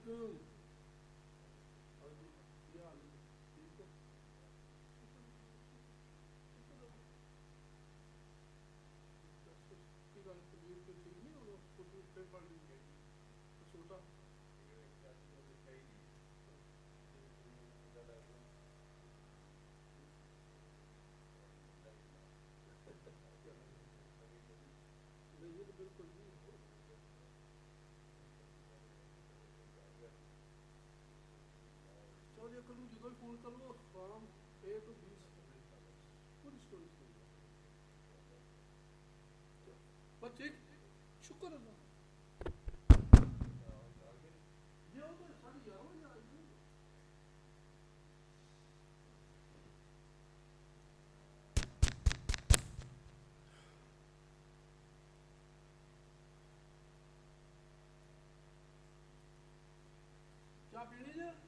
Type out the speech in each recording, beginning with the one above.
वालेकुम। क्या हाल है? ठीक हो? की गल तबीयत कोई ठीक नहीं हो कुछ फिर पड़ गई छोटा नहीं ये तो बिल्कुल नहीं। चलो ये करूँ जो फोन कर लो फॉर्म ए तो 20 पूरी स्टोरी सुन लो बस ठीक। शुक्र अल्लाह ये हो तो सारी 11 बजे आ गई। क्या पीनी है?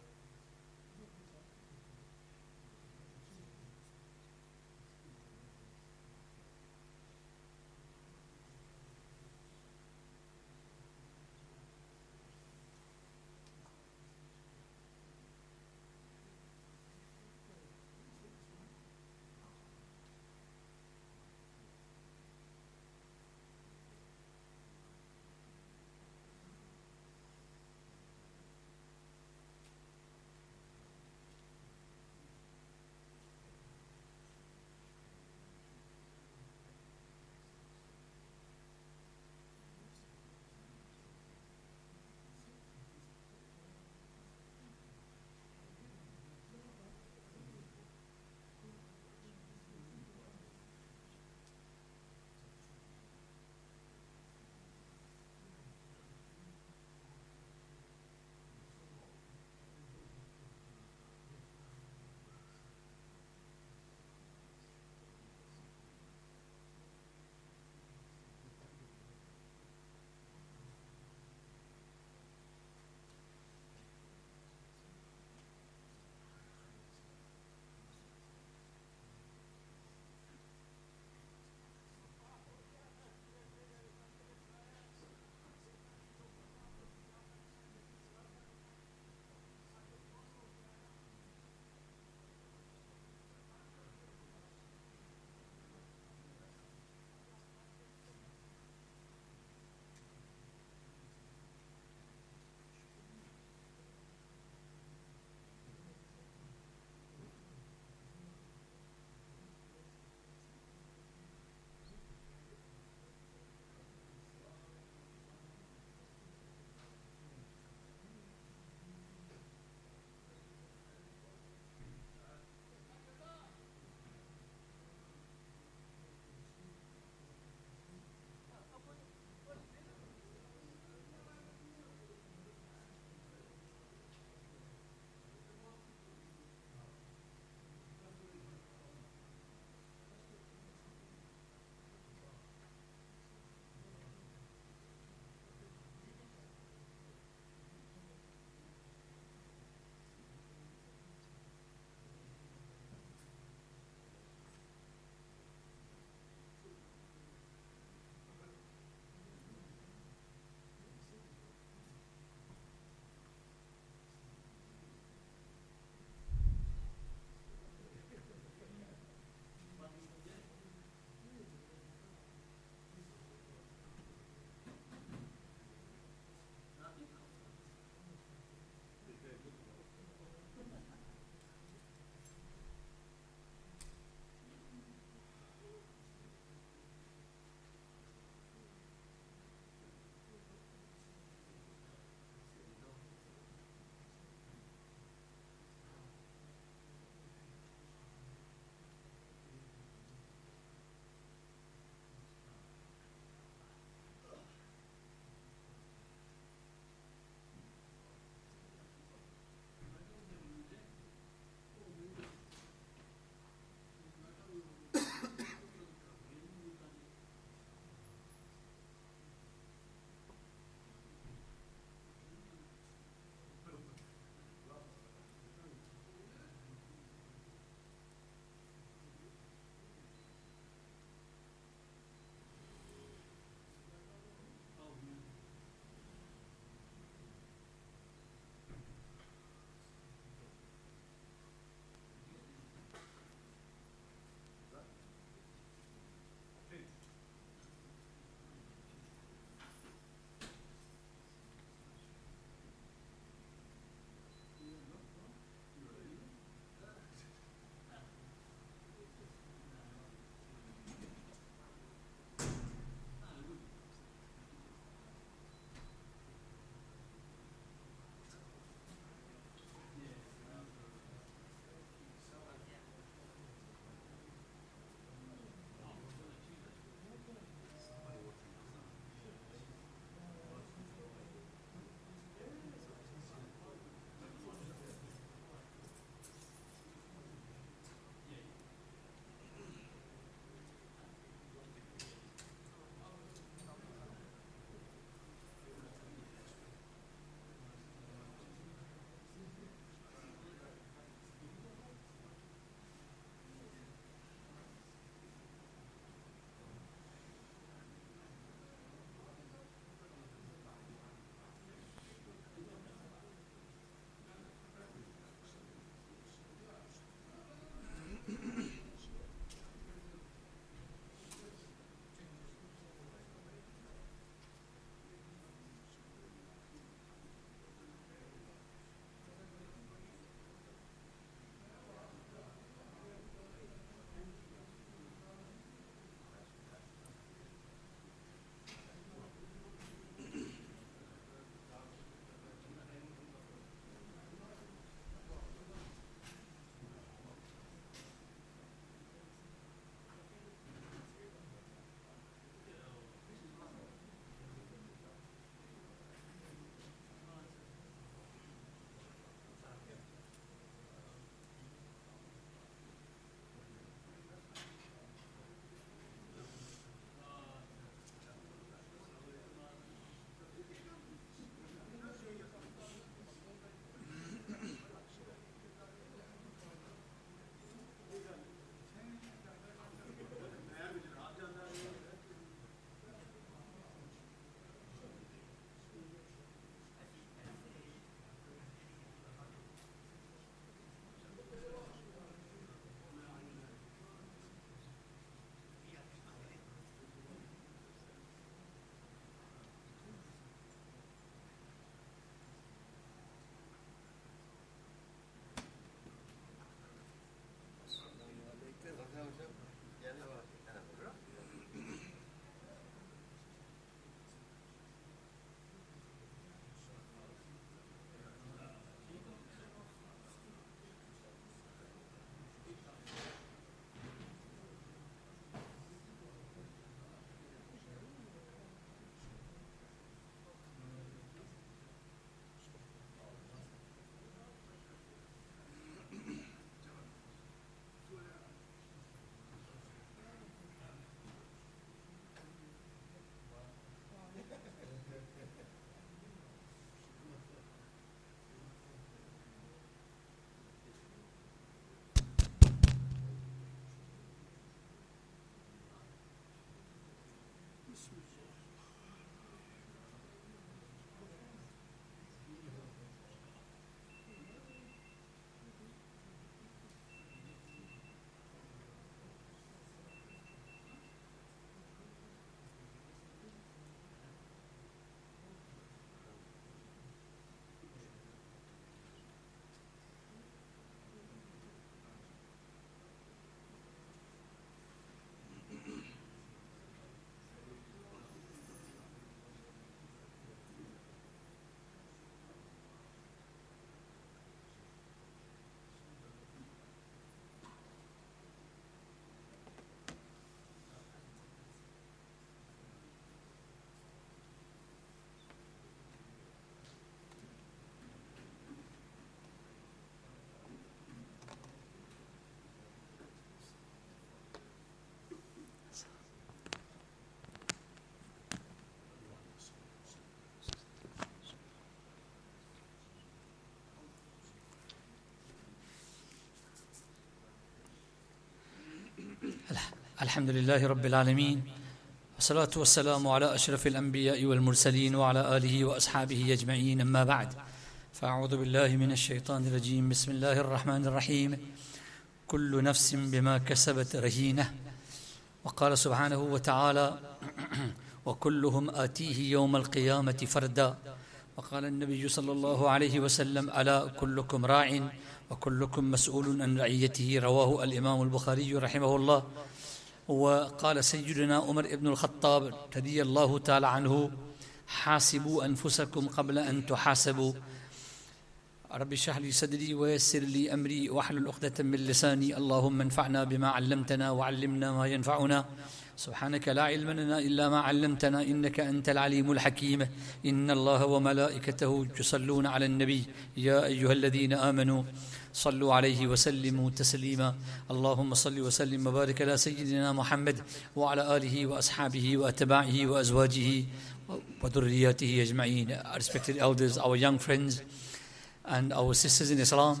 الحمد لله رب العالمين والصلاة والسلام على أشرف الأنبياء والمرسلين وعلى آله وأصحابه أجمعين أما بعد فأعوذ بالله من الشيطان الرجيم بسم الله الرحمن الرحيم كل نفس بما كسبت رهينة وقال سبحانه وتعالى وكلهم آتيه يوم القيامة فردا وقال النبي صلى الله عليه وسلم ألا كلكم راع وكلكم مسؤول عن رعيته رواه الإمام البخاري رحمه الله. وقال سيدنا عمر بن الخطاب رضي الله تعالى عنه حاسبوا أنفسكم قبل أن تحاسبوا رب اشرح لي صدري ويسر لي أمري واحلل عقدة من لساني اللهم انفعنا بما علمتنا وعلمنا ما ينفعنا سبحانك لا علم لنا إلا ما علمتنا إنك أنت العليم الحكيم إن الله وملائكته يصلون على النبي يا أيها الذين آمنوا صلوا عليه وسلموا تسليما اللهم صل وسلم وبارك على سيدنا محمد وعلى آله وأصحابه وأتباعه وأزواجه وذرياته أجمعين. Respected elders, our young friends and our sisters in Islam,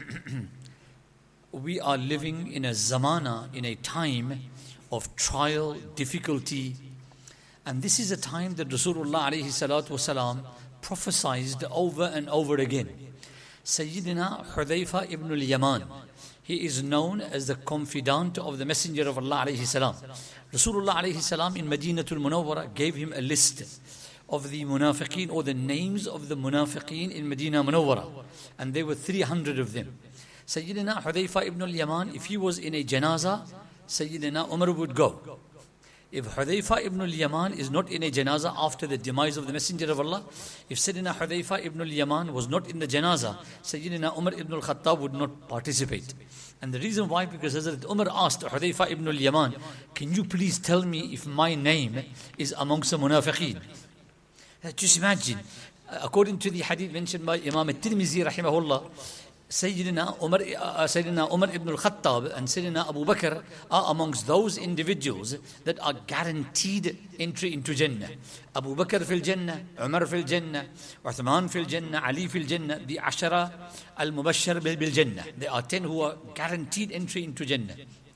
we are living in a zamana, in a time of trial, difficulty, and this is a time that Rasulullah alayhi salatu wasalam prophesied over and over again. Sayyidina Hudhayfa ibn al-Yaman, he is known as the confidant of the Messenger of Allah alayhi salam. Rasulullah alayhi salam in Madinatul Munawwara gave him a list of the munafiqeen or the names of the munafiqeen in Medina Munawwara, and there were 300 of them. Sayyidina Hudhayfa ibn al-Yaman, if he was in a janazah, Sayyidina Umar would go. If Hudhayfa ibn al-Yaman is not in a janazah after the demise of the Messenger of Allah, if Sayyidina Hudhayfa ibn al-Yaman was not in the janazah, Sayyidina Umar ibn al-Khattab would not participate. And the reason why, because Hazrat Umar asked Hudhayfa ibn al-Yaman, can you please tell me if my name is amongst the munafiqeen? Just imagine, according to the hadith mentioned by Imam al-Tirmizi rahimahullah, Sayyidina Umar ibn al-Khattab and Sayyidina Abu Bakr are amongst those individuals that are guaranteed entry into Jannah. Abu Bakr fil Jannah, Umar fil Jannah, Uthman fil Jannah, Ali fil Jannah, the Ashara al-Mubashshar bil Jannah. There are 10 who are guaranteed entry into Jannah.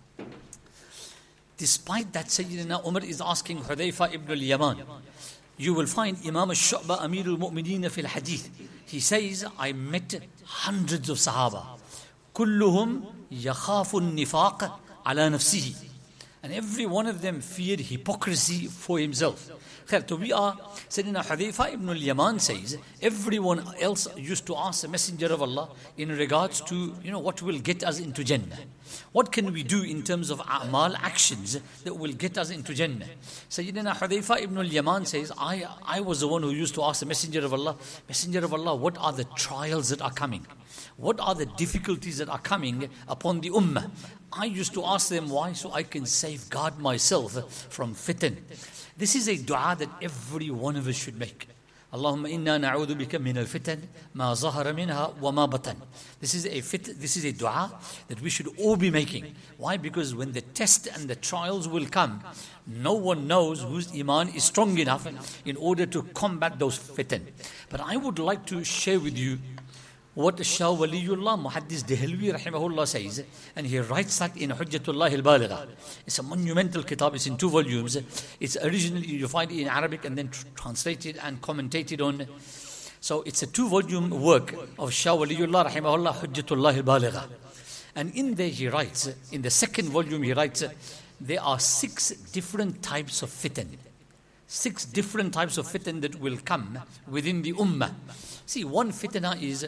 Despite that, Sayyidina Umar is asking Hudhayfa ibn al-Yaman. You will find Imam al-Shu'ba Amir al-Mu'mineen fil Hadith. He says, I met hundreds of Sahaba. كلهم يخاف النفاق على نفسه. And every one of them feared hypocrisy for himself. So we are, Sayyidina Hudhayfa ibn al-Yaman says, everyone else used to ask the Messenger of Allah in regards to, what will get us into Jannah. What can we do in terms of a'mal, actions that will get us into Jannah? Sayyidina Hudhayfa ibn al-Yaman says, I was the one who used to ask the Messenger of Allah, what are the trials that are coming? What are the difficulties that are coming upon the ummah? I used to ask them why, so I can safeguard myself from fitan. This is a dua that every one of us should make. Allahumma inna na'udhu bika min al-fitan ma zahara minha wa ma batan. This is a dua that we should all be making. Why? Because when the test and the trials will come, no one knows whose iman is strong enough in order to combat those fitan. But I would like to share with you what Shah Waliullah Muhaddis Dehelwi rahimahullah says, and he writes that in Hujjatullah al-Baligha. It's a monumental kitab, it's in 2 volumes. It's originally, you find it in Arabic and then translated and commentated on. So it's a 2-volume work of Shah Waliullah rahimahullah, Hujjatullah al-Baligha. And in there he writes, in the 2nd volume he writes, there are 6 different types of fitan. 6 different types of fitan that will come within the ummah. See, one fitna is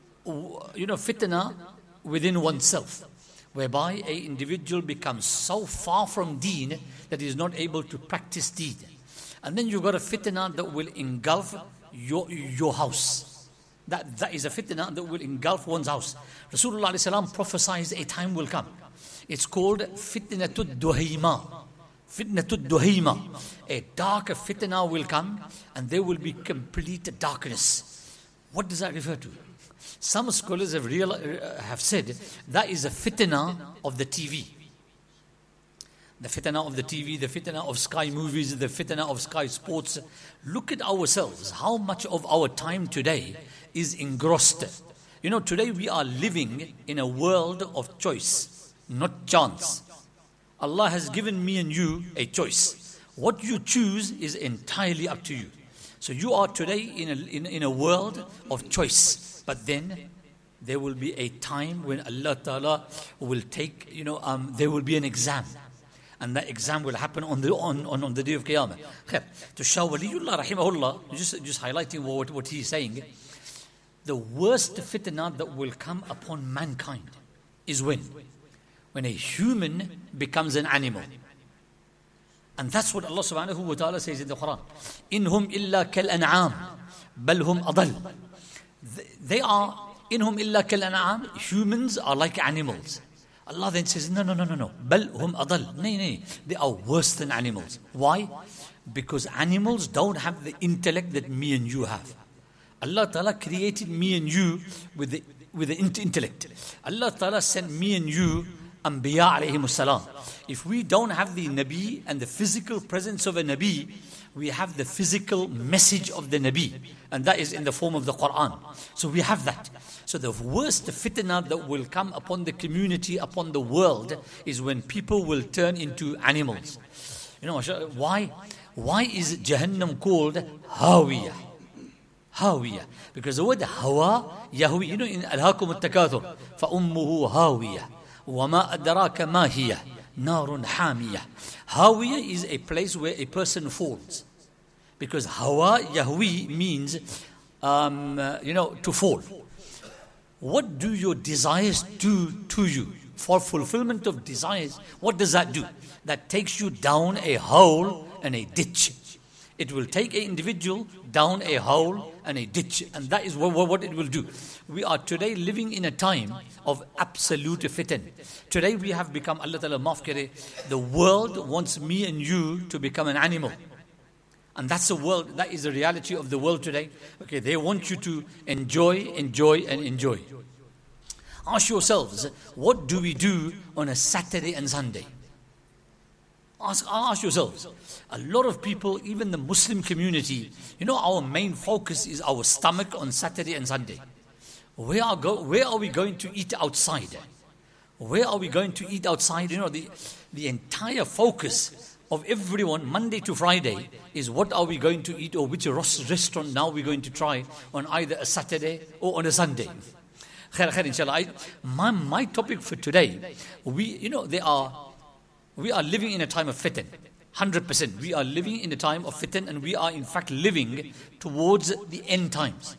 fitna within oneself, whereby an individual becomes so far from deen that he is not able to practice deen. And then you've got a fitna that will engulf your house. That is a fitna that will engulf one's house. Rasulullah alayhi salam prophesies a time will come. It's called fitnatud duhayma. Fitnatud duhayma. A dark fitna will come and there will be complete darkness. What does that refer to? Some scholars have said that is a fitna of the TV. The fitna of the TV, the fitna of Sky Movies, the fitna of Sky Sports. Look at ourselves. How much of our time today is engrossed? Today we are living in a world of choice, not chance. Allah has given me and you a choice. What you choose is entirely up to you. So you are today in a world of choice. But then there will be a time when Allah Ta'ala will take, there will be an exam. And that exam will happen on the day of Qiyamah. To Shah Waliullah Rahimahullah, just highlighting what he is saying, the worst fitna that will come upon mankind is when a human becomes an animal. And that's what Allah subhanahu wa ta'ala says in the Quran. Inhum illa kal an'am, bal hum adal. They are, inhum illa kal an'am, humans are like animals. Allah then says, no. Bal hum adal. No. They are worse than animals. Why? Because animals don't have the intellect that me and you have. Allah Ta'ala created me and you with the intellect. Allah Ta'ala sent me and you Anbiya alayhimus salam. If we don't have the Nabi and the physical presence of a Nabi, we have the physical message of the Nabi. And that is in the form of the Quran. So we have that. So the worst fitna that will come upon the community, upon the world, is when people will turn into animals. Why? Why is Jahannam called Hawiyah? Hawiyah. Because the word Hawa, Yahwi, in Alhaakum al-Takathur, فَأُمُّهُ هَاوِيَةٌ وَمَا أَدْرَاكَ مَا هِيَ نَارٌ حَامِيَةٌ. Hawiyah is a place where a person falls. Because Hawa, Yahwi, means, to fall. What do your desires do to you? For fulfillment of desires, what does that do? That takes you down a hole and a ditch. It will take an individual down a hole and a ditch. And that is what it will do. We are today living in a time of absolute fitan. Today we have become, Allah Ta'ala maaf kare, the world wants me and you to become an animal. And that's the world, that is the reality of the world today. Okay, they want you to enjoy. Ask yourselves, what do we do on a Saturday and Sunday? Ask yourselves. A lot of people, even the Muslim community, our main focus is our stomach on Saturday and Sunday. Where are we going to eat outside? Where are we going to eat outside? The entire focus of everyone, Monday to Friday, is what are we going to eat or which restaurant now we're going to try on either a Saturday or on a Sunday. Khair, inshallah. My topic for today, we are living in a time of fitan. 100%. We are living in a time of fitan, and we are in fact living towards the end times.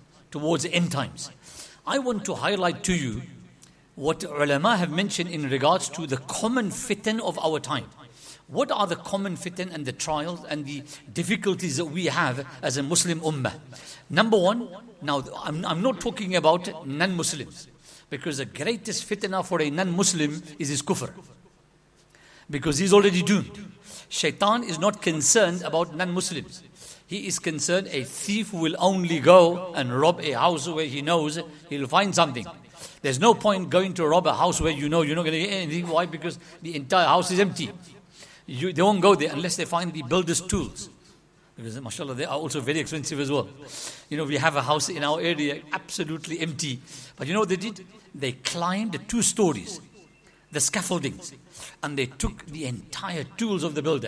I want to highlight to you what ulama have mentioned in regards to the common fitan of our time. What are the common fitan and the trials and the difficulties that we have as a Muslim ummah? Number one, now I'm not talking about non-Muslims, because the greatest fitna for a non-Muslim is his kufr. Because he's already doomed. Shaitan is not concerned about non-Muslims. He is concerned a thief will only go and rob a house where he knows he'll find something. There's no point going to rob a house where you know you're not going to get anything. Why? Because the entire house is empty. They won't go there unless they find the builder's tools. Because, mashallah, they are also very expensive as well. We have a house in our area absolutely empty. But what they did? They climbed 2 stories, the scaffoldings, and they took the entire tools of the builder.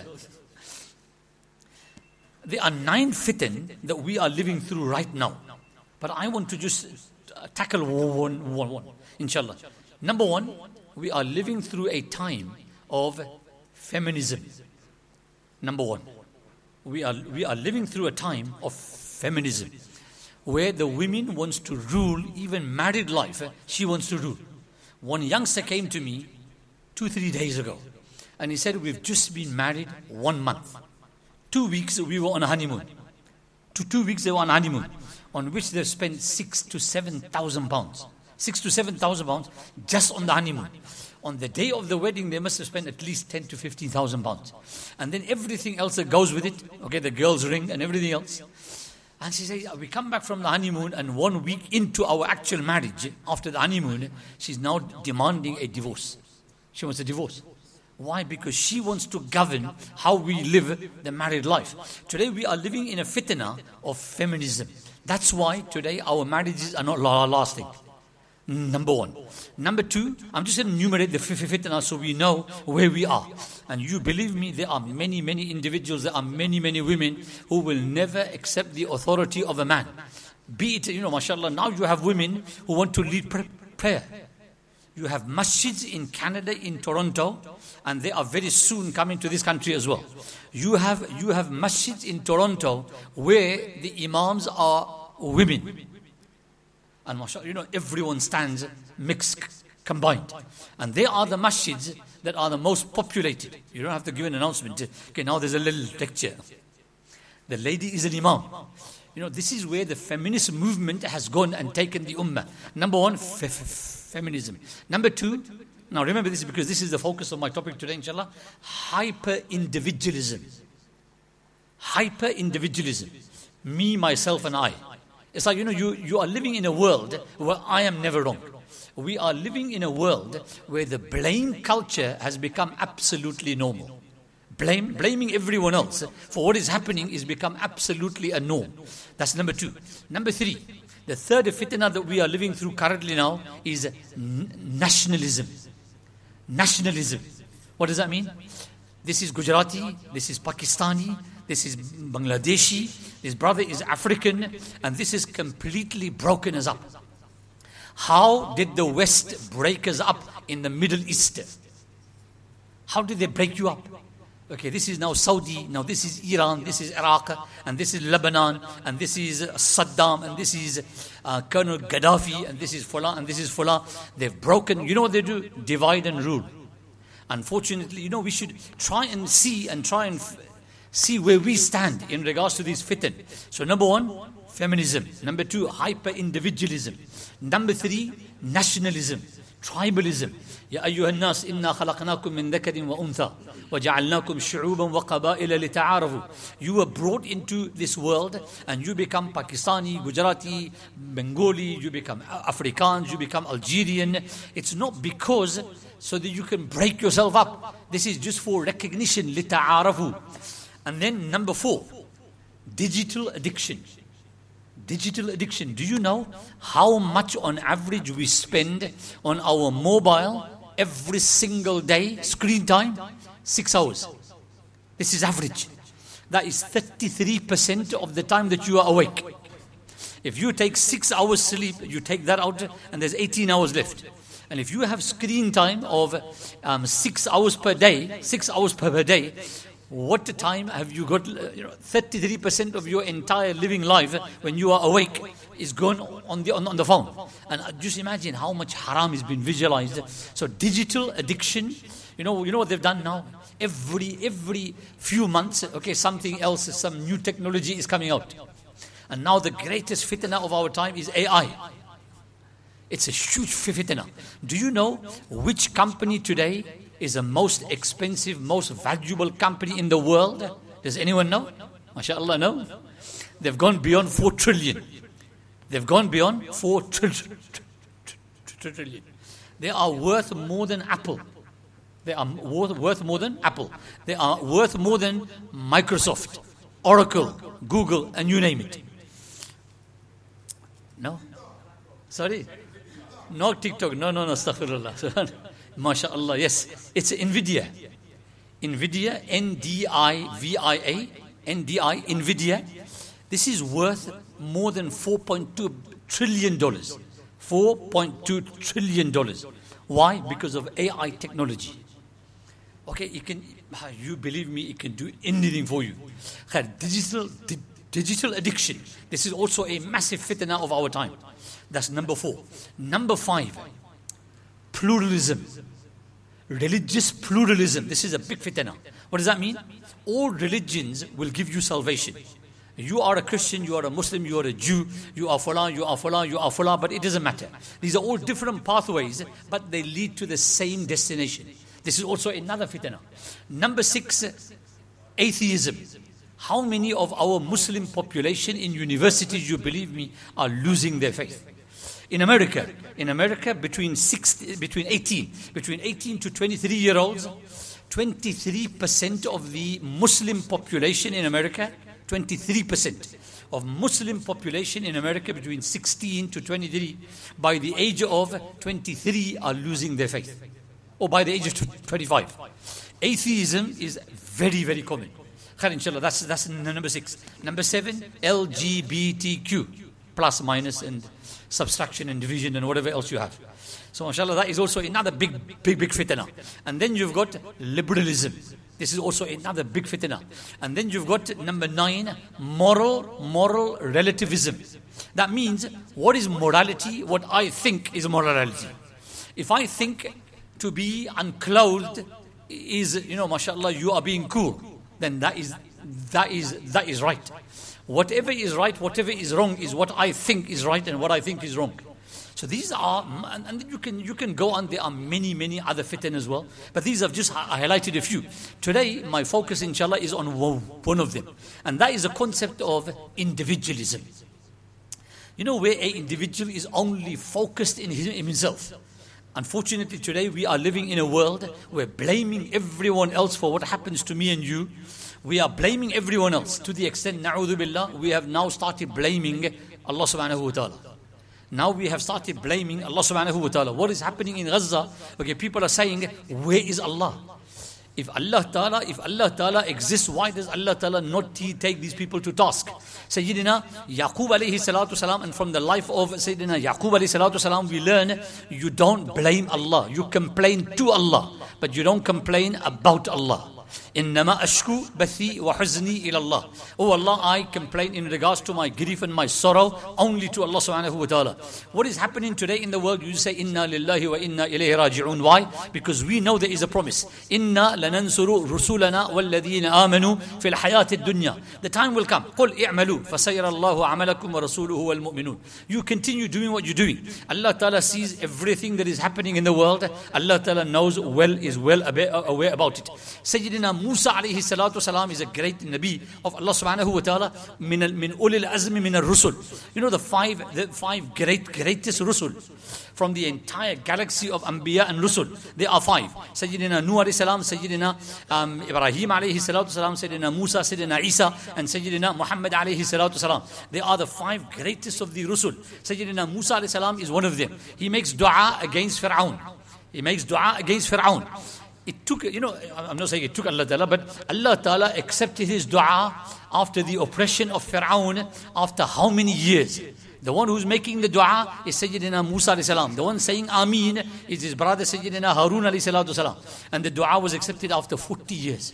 There are 9 fitan that we are living through right now. But I want to just tackle one, inshallah. Number 1, we are living through a time of feminism. Number 1, we are living through a time of feminism, where the women wants to rule, even married life, she wants to rule. One youngster came to me 2-3 days ago, and he said, we've just been married 1 month. 2 weeks we were on a honeymoon. 2 weeks they were on honeymoon, on which they spent 6,000 to 7,000 pounds. 6,000 to 7,000 pounds just on the honeymoon. On the day of the wedding, they must have spent at least 10,000 to 15,000 pounds. And then everything else that goes with it, okay, the girl's ring and everything else. And she says, we come back from the honeymoon, and 1 week into our actual marriage, after the honeymoon, she's now demanding a divorce. She wants a divorce. Why? Because she wants to govern how we live the married life. Today we are living in a fitna of feminism. That's why today our marriages are not lasting. Number one. Number two, I'm just going to enumerate the fitna so we know where we are. And you believe me, there are many, many individuals, there are many, many women who will never accept the authority of a man. Be it, mashallah, now you have women who want to lead prayer. You have masjids in Canada, in Toronto, and they are very soon coming to this country as well. You have masjids in Toronto where the imams are women. And mashallah, everyone stands mixed, combined. And they are the masjids that are the most populated. You don't have to give an announcement. Okay, now there's a little lecture. The lady is an imam. This is where the feminist movement has gone and taken the ummah. Number one, feminism. Number two, now remember this because this is the focus of my topic today, inshallah. Hyper-individualism. Hyper-individualism. Me, myself, and I. It's like, you are living in a world where I am never wrong. We are living in a world where the blame culture has become absolutely normal. Blaming everyone else for what is happening is become absolutely a norm. That's number two. Number three, the third fitna that we are living through currently now is nationalism. Nationalism. What does that mean? This is Gujarati, this is Pakistani, this is Bangladeshi, this brother is African, and this is completely broken us up. How did the West break us up in the Middle East? How did they break you up? Okay, this is now Saudi, now this is Iran, this is Iraq, and this is Lebanon, and this is Saddam, and this is Colonel Gaddafi, and this is Fulan, and this is Fulan. They've broken, you know what they do? Divide and rule. Unfortunately, we should try and see where we stand in regards to these fitan. So number one, feminism. Number two, hyper-individualism. Number three, nationalism, tribalism. يا أيها الناس إنا خلقناكم من ذكر وأنثى وجعلناكم شعوبا وقبائل لتعارفوا. You were brought into this world and you become Pakistani, Gujarati, Bengali, you become Afrikaans, you become Algerian. It's not because so that you can break yourself up. This is just for recognition, لتعارفوا. And then number four, digital addiction. Digital addiction. Do you know how much on average we spend on our mobile every single day? Screen time? 6 hours. This is average. That is 33% of the time that you are awake. If you take 6 hours sleep, you take that out and there's 18 hours left. And if you have screen time of 6 hours per day, 6 hours per day, what time have you got? 33% of your entire living life when you are awake is gone on the phone. And just imagine how much haram is being visualized. So digital addiction, you know what they've done now? Every few months, okay, something else, some new technology is coming out. And now the greatest fitna of our time is AI. It's a huge fitna. Do you know which company today is the most expensive, most valuable company in the world? Does anyone know? MashaAllah, no? They've gone beyond 4 trillion. They've gone beyond 4 trillion. They are worth more than Apple. They are worth more than Apple. They are worth more than Microsoft, Oracle, Google, and you name it. No? Sorry? No TikTok. No, astaghfirullah. MashaAllah, yes. It's NVIDIA. NVIDIA, N-D-I-V-I-A, N-D-I, NVIDIA. This is worth more than $4.2 trillion. $4.2 trillion. Why? Because of AI technology. Okay, you believe me, it can do anything for you. Digital addiction. This is also a massive fitna of our time. That's number 4. Number 5, pluralism. Religious pluralism. This is a big fitna. What does that mean? All religions will give you salvation. You are a Christian, you are a Muslim, you are a Jew, you are Fulan, you are Fulan, you are Fulan, but it doesn't matter. These are all different pathways, but they lead to the same destination. This is also another fitna. Number 6, atheism. How many of our Muslim population in universities, you believe me, are losing their faith? In America, between 18 to 23-year-olds, 23% of the Muslim population in America, 23%, of Muslim population in America between 16 to 23, by the age of 23 are losing their faith. Or by the age of 25. Atheism is very, very common. Khair, inshallah, that's number 6. Number 7, LGBTQ, plus, minus, and subtraction and division and whatever else you have. So, mashallah, that is also another big fitna. And then you've got liberalism. This is also another big fitna. And then you've got number 9, moral relativism. That means, what is morality? What I think is morality. If I think to be unclothed is, mashallah, you are being cool, then that is right. Whatever is right, whatever is wrong is what I think is right and what I think is wrong. So these are, and you can go on, there are many other fitan as well. But these I've just highlighted a few. Today, my focus, inshallah, is on one of them. And that is the concept of individualism. Where an individual is only focused in himself. Unfortunately, today we are living in a world where blaming everyone else for what happens to me and you. We are blaming everyone else to the extent, na'udhu billah, we have now started blaming Allah subhanahu wa ta'ala. Now we have started blaming Allah subhanahu wa ta'ala. What is happening in Gaza? Okay, people are saying, where is Allah? If Allah Ta'ala exists, why does Allah Ta'ala not take these people to task? Sayyidina Yaqub alayhi salatu salam, and from the life of Sayyidina Yaqub alayhi salatu salam, we learn, you don't blame Allah. You complain to Allah, but you don't complain about Allah. إنما أشكو بثي وحزني إلى الله. Oh Allah, I complain in regards to my grief and my sorrow only to Allah subhanahu wa ta'ala. What is happening today in the world? You say Inna lillahi wa inna ilayhi raji'un. Why? Because we know there is a promise. Inna lanansuru rusulana walladhina amanu fil hayati dunya. The time will come. قل اعملوا فسيرى الله عملكم ورسوله والمؤمنون. You continue doing what you're doing. Allah Ta'ala sees everything that is happening in the world. Allah Ta'ala knows is well aware about it. Sayyidina Musa alayhi salatu salam is a great Nabi of Allah subhanahu wa ta'ala, min ulil azmi min al-rusul. The five greatest rusul from the entire galaxy of Anbiya and Rusul. There are 5. Sayyidina Nuh alayhi salam, Sayyidina Ibrahim alayhi salatu salam, Sayyidina Musa, Sayyidina Isa, and Sayyidina Muhammad alayhi salatu salam. They are the 5 greatest of the Rusul. Sayyidina Musa alayhi salam is one of them. He makes dua against Fir'aun. It took, I'm not saying it took Allah Ta'ala, but Allah Ta'ala accepted his dua after the oppression of Fir'aun after how many years? The one who's making the dua is Sayyidina Musa alayhi salam. The one saying Ameen is his brother Sayyidina Harun alayhi salatu salam. And the dua was accepted after 40 years.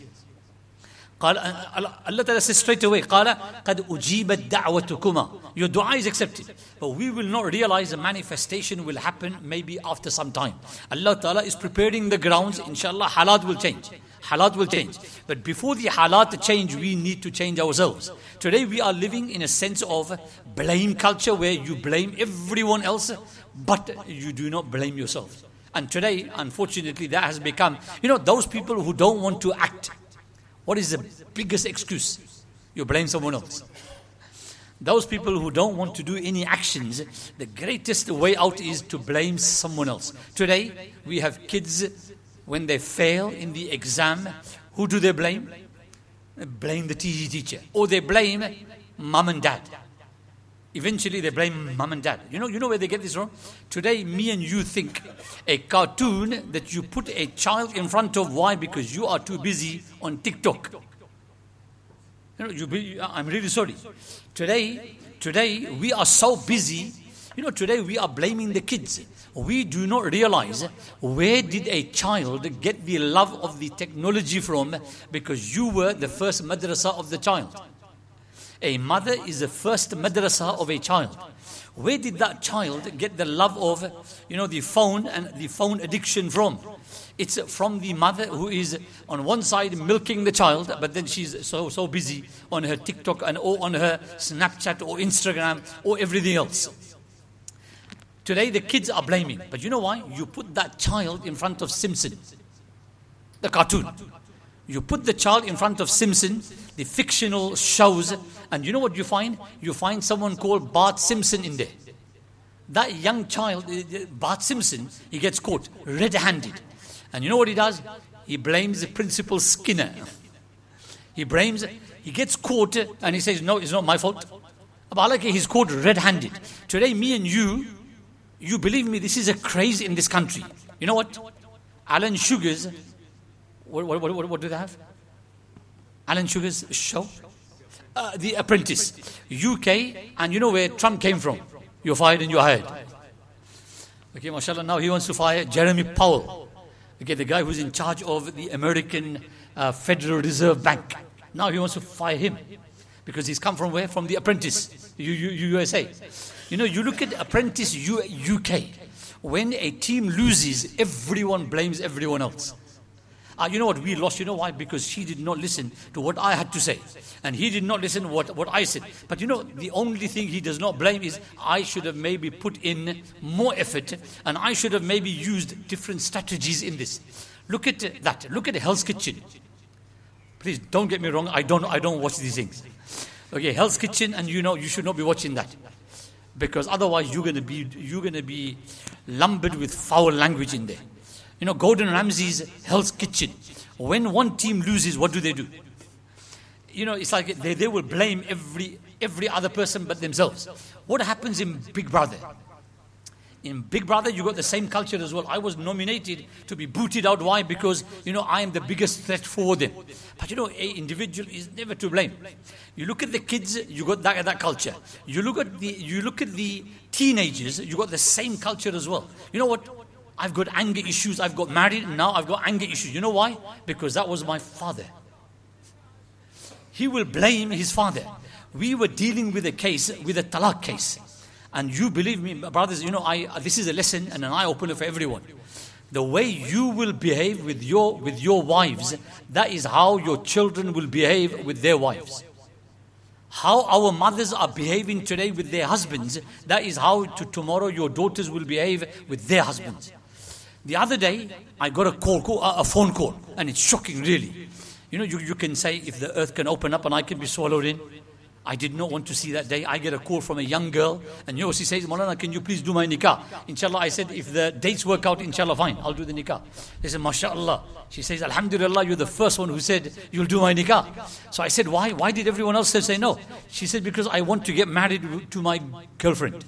Allah Ta'ala says straight away, قَالَ قَدْ أُجِيبَتْ دَعْوَتُكُمَا. Your dua is accepted. But we will not realize the manifestation will happen maybe after some time. Allah Ta'ala is preparing the grounds. Inshallah, halat will change. But before the halat change, we need to change ourselves. Today we are living in a sense of blame culture where you blame everyone else, but you do not blame yourself. And today, unfortunately, that has become, those people who don't want to act. What is the biggest excuse? You blame someone else. Those people who don't want to do any actions, the greatest way out is to blame someone else. Today, we have kids, when they fail in the exam, who do they blame? They blame the teacher. Or they blame mom and dad. Eventually, they blame mom and dad. You know where they get this wrong? Today, me and you think a cartoon that you put a child in front of. Why? Because you are too busy on TikTok. I'm really sorry. Today, we are so busy. Today we are blaming the kids. We do not realize where did a child get the love of the technology from, because you were the first madrasa of the child. A mother is the first madrasa of a child. Where did that child get the love of, the phone and the phone addiction from? It's from the mother who is on one side milking the child, but then she's so busy on her TikTok or on her Snapchat or Instagram or everything else. Today the kids are blaming. But you know why? You put that child in front of Simpson, the cartoon. You put the child in front of Simpson, the fictional shows, and you know what you find? You find someone called Bart Simpson in there. That young child, Bart Simpson, he gets caught red-handed. And you know what he does? He blames Principal Skinner. He gets caught and he says, no, it's not my fault. Abalaki, he's caught red-handed. Today, me and you believe me, this is a craze in this country. You know what? Alan Sugar's, what do they have? Alan Sugar's show? The Apprentice. UK, and you know where Trump came from. You're fired and you're hired. Okay, mashallah, now he wants to fire Jeremy Powell. Okay, the guy who's in charge of the American Federal Reserve Bank. Now he wants to fire him. Because he's come from where? From The Apprentice, USA. You know, you look at Apprentice UK. When a team loses, everyone blames everyone else. You know what? We lost. You know why? Because he did not listen to what I had to say. And he did not listen to what I said. But you know, the only thing he does not blame is I should have maybe put in more effort. And I should have maybe used different strategies in this. Look at that. Look at Hell's Kitchen. Please don't get me wrong. I don't watch these things. Okay, Hell's Kitchen, and you know you should not be watching that, because otherwise you're gonna be lumbered with foul language in there. You know, Gordon Ramsay's Hell's Kitchen. When one team loses, what do? You know, it's like they will blame every other person but themselves. What happens in Big Brother? In Big Brother, you got the same culture as well. I was nominated to be booted out. Why? Because, you know, I am the biggest threat for them. But, you know, an individual is never to blame. You look at the kids, you got that culture. You look at the teenagers, you got the same culture as well. You know what? I've got anger issues. I've got married, and now I've got anger issues. You know why? Because that was my father. He will blame his father. We were dealing with a talaq case. And you believe me, brothers, you know, this is a lesson and an eye-opener for everyone. The way you will behave with your wives, that is how your children will behave with their wives. How our mothers are behaving today with their husbands, that is how tomorrow your daughters will behave with their husbands. The other day, I got a phone call, and it's shocking, really. You know, you can say, if the earth can open up and I can be swallowed in. I did not want to see that day. I get a call from a young girl, and you know, she says, Maulana, can you please do my nikah? Inshallah, I said, if the dates work out, inshallah, fine, I'll do the nikah. They said, MashaAllah. She says, Alhamdulillah, you're the first one who said, you'll do my nikah. So I said, why? Why did everyone else say no? She said, because I want to get married to my girlfriend.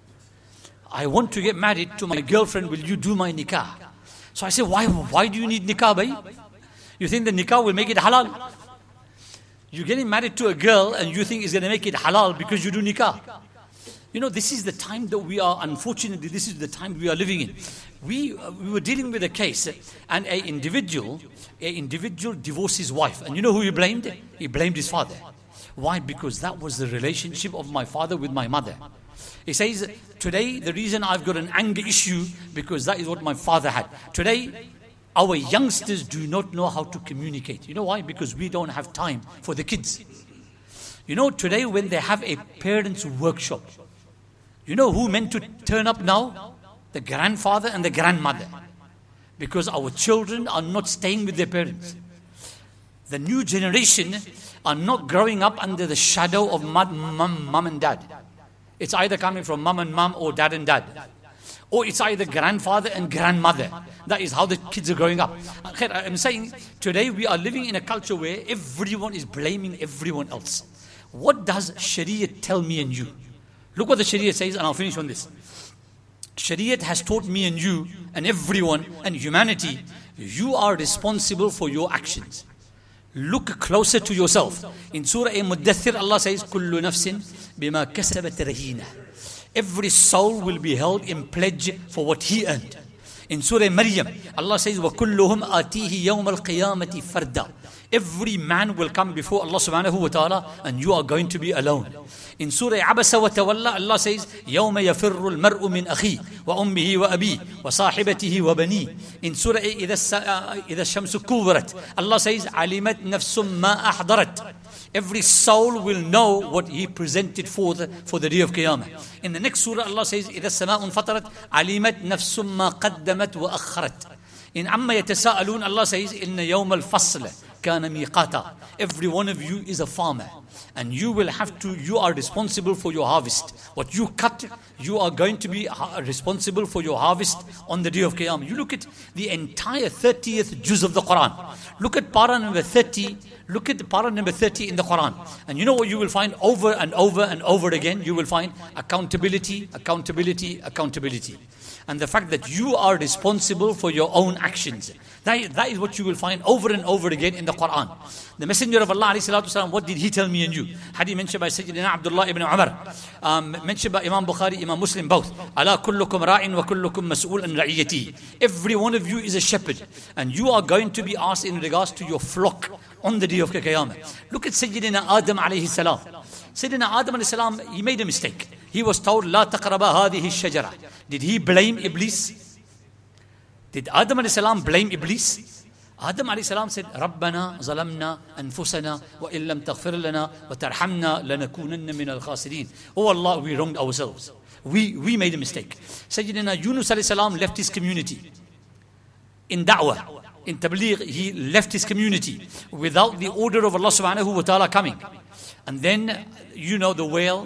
I want to get married to my girlfriend. Will you do my nikah? So I said, why do you need nikah, bhai? You think the nikah will make it halal? You're getting married to a girl and you think it's going to make it halal because you do nikah. You know, this is the time that we are, unfortunately, this is the time we are living in. We were dealing with a case, and an individual divorced his wife. And you know who he blamed? He blamed his father. Why? Because that was the relationship of my father with my mother. He says, today, the reason I've got an anger issue, because that is what my father had. Today, our youngsters do not know how to communicate. You know why? Because we don't have time for the kids. You know, today when they have a parents' workshop, you know who meant to turn up now? The grandfather and the grandmother. Because our children are not staying with their parents. The new generation are not growing up under the shadow of mom and dad. It's either coming from mom and mom or dad and dad. Or it's either grandfather and grandmother. That is how the kids are growing up. I'm saying today we are living in a culture where everyone is blaming everyone else. What does Sharia tell me and you? Look what the Sharia says, and I'll finish on this. Sharia has taught me and you and everyone and humanity, you are responsible for your actions. Look closer to yourself. In Surah Al-Muddathir, Allah says, كُلُّ نَفْسٍ بِمَا كَسَبَتْ رَهِينَ. Every soul will be held in pledge for what he earned. In Surah Maryam, Allah says, وَكُلُّهُمْ آتِيهِ يَوْمَ الْقِيَامَةِ فَرْدًا. Every man will come before Allah subhanahu wa ta'ala, and you are going to be alone. In Surah Abasa wa Tawalla, Allah says, يَوْمَ يَفِرُّ الْمَرْءُ مِنْ أَخِيهِ وَأُمِّهِ وَأَبِيهِ وَصَاحِبَتِهِ وَبَنِيهِ. In Surah إِذَا الشَّمْسُ كُوِّرَتْ, Allah says, عَلِمَتْ نَفْسٌ مَا أَحْضَرَتْ. Every soul will know what he presented for the day of Qiyamah. In the next surah, Allah says, إِذَا السَّمَاءُ انْفَطَرَتْ عَلِمَتْ نَفْسٌ مَا قَدَّمَتْ وَأَخَّرَتْ. In Amma Yatasa'alun, Allah says, إِنَّ يَوْمَ الْفَصْلِ كان ميقاتا. Every one of you is a farmer, and you are responsible for your harvest. What you cut, you are going to be responsible for your harvest on the day of Qiyamah. You look at the entire 30th juz of the Quran. Look at para number 30. Look at the para number 30 in the Quran. And you know what you will find over and over and over again? You will find accountability, accountability, accountability. And the fact that you are responsible for your own actions. That is what you will find over and over again in the Quran. The Messenger of Allah, ﷺ, what did he tell me and you? Hadith mentioned by Sayyidina Abdullah ibn Umar, mentioned by Imam Bukhari, Imam Muslim both. Ala kullukum ra'in wa kullukum mas'ul an ra'iyati. Every one of you is a shepherd, and you are going to be asked in regards to your flock on the day of Qiyamah. Look at Sayyidina Adam alayhi salam. Sayyidina Adam alayhi salam, he made a mistake. He was told, La taqraba hadihi shajara. Did he blame Iblis? Did Adam alayhi salam blame Iblis? Adam alayhi salam said, Rabbana zalamna anfusana wa illam taghfir lana wa tarhamna lanakunanna min al-khasirin. Oh Allah, we wronged ourselves. We made a mistake. Sayyidina Yunus alayhi salam left his community. In da'wah, in tabligh, he left his community without the order of Allah subhanahu wa ta'ala coming. And then, you know, the whale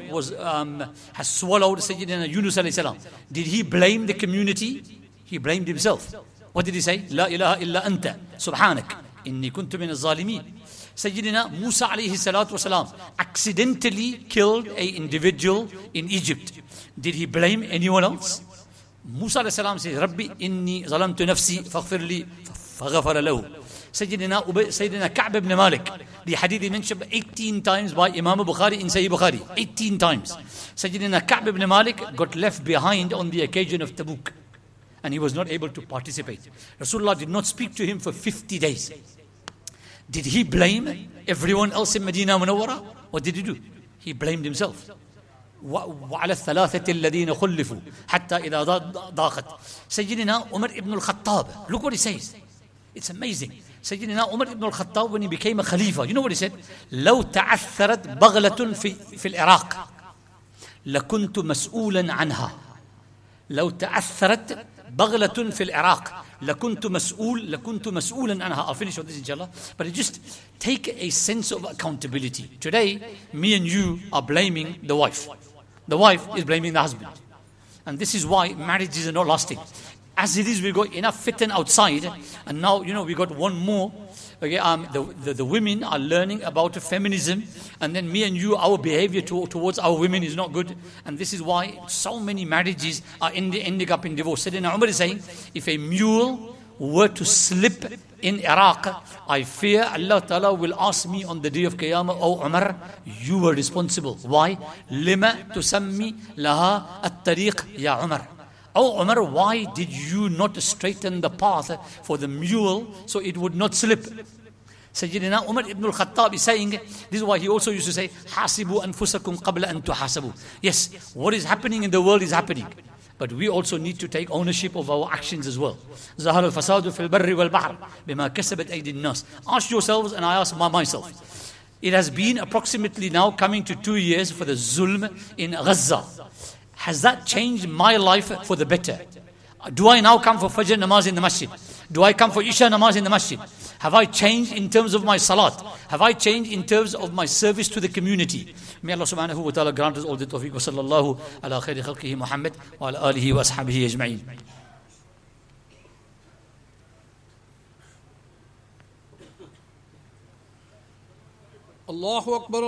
has swallowed Sayyidina Yunus alayhi salam. Did he blame the community? He blamed himself. What did he say? La ilaha illa anta, subhanak, inni kuntu min al-zalimin. Sayyidina Musa alayhi salatu wasalam accidentally killed an individual in Egypt. Did he blame anyone else? Musa alayhi salam says, Rabbi inni zalamtu nafsi faghfir li faghfara lahu. Sayyidina Ka'b ibn Malik, the hadith is mentioned 18 times by Imam Bukhari in Sahih Bukhari. 18 times. Sayyidina Ka'b ibn Malik got left behind on the occasion of Tabuk, and he was not able to participate. Rasulullah did not speak to him for 50 days. Did he blame everyone else in Medina Munawwara? What did he do? He blamed himself. وعلى الثلاثة الذين خلفوا حتى إذا ضاقت. Sayyidina Umar ibn al-Khattab, look what he says. It's amazing. Sayyidina Umar ibn al-Khattab, when he became a Khalifa, you know what he said? لو تعثرت بغلة في العراق لكنت مسؤولا عنها. لو تعثرت بغلة في العراق لكنت مسؤولا عنها. I'll finish with this inshallah. But just take a sense of accountability. Today, me and you are blaming the wife. The wife is blaming the husband. And this is why marriages are not lasting. As it is, we got enough fitan outside, and now, you know, we got one more. Okay, the women are learning about feminism, and then me and you, our behavior towards our women is not good, and this is why so many marriages are ending up in divorce. Sayyidina Umar is saying, if a mule were to slip in Iraq, I fear Allah Ta'ala will ask me on the day of Qiyamah, oh Umar, you were responsible. Why? Lima tusammi laha at-tariq ya Umar. Oh Umar, why did you not straighten the path for the mule so it would not slip? Sayyidina Umar ibn al-Khattab is saying, this is why he also used to say, Hasibu anfusakum qabla an tuhasabu. Yes, what is happening in the world is happening. But we also need to take ownership of our actions as well. Zahar al-fasadu fil barri wal bahr bima kasabat aydi an-nas. Ask yourselves, and I ask myself. It has been approximately now coming to 2 years for the zulm in Gaza. Has that changed my life for the better? Do I now come for Fajr namaz in the masjid? Do I come for Isha namaz in the masjid? Have I changed in terms of my salat? Have I changed in terms of my service to the community? May Allah subhanahu wa ta'ala grant us all the tawfiq. Wa sallallahu ala khayri khalqihi Muhammad wa ala alihi wa ashabihi ajma'in. Allahu Akbar,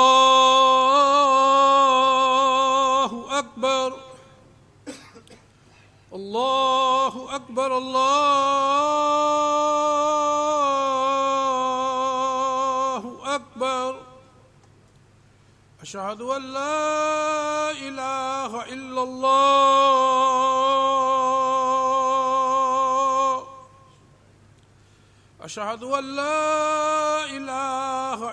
Allahu Akbar, Allahu Akbar, Allahu Akbar. Ashhadu an la ilaha illallah. Ashhadu an la ilaha